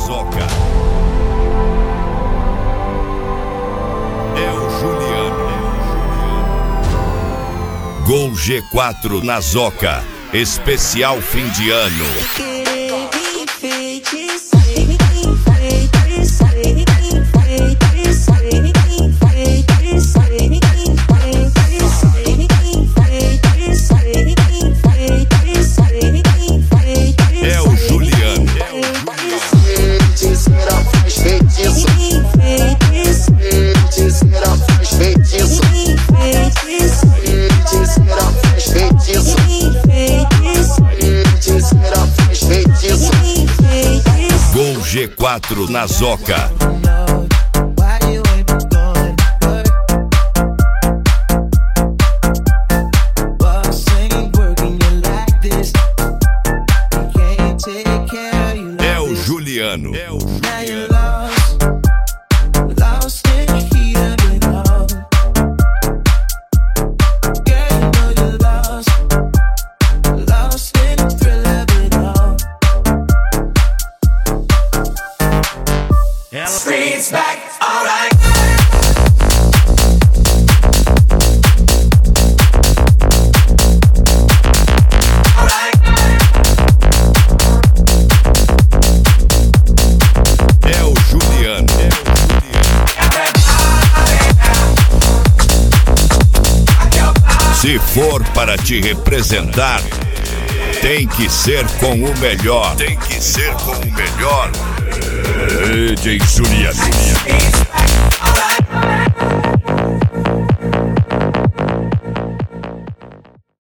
É o Juliano. Gol G4 na Zoca. Especial fim de ano. É o Juliano. Gol G4 na Zoca. É o Juliano. Streets back, alright. É o Juliano. Se for para te representar, tem que ser com o melhor. DJ Juliano.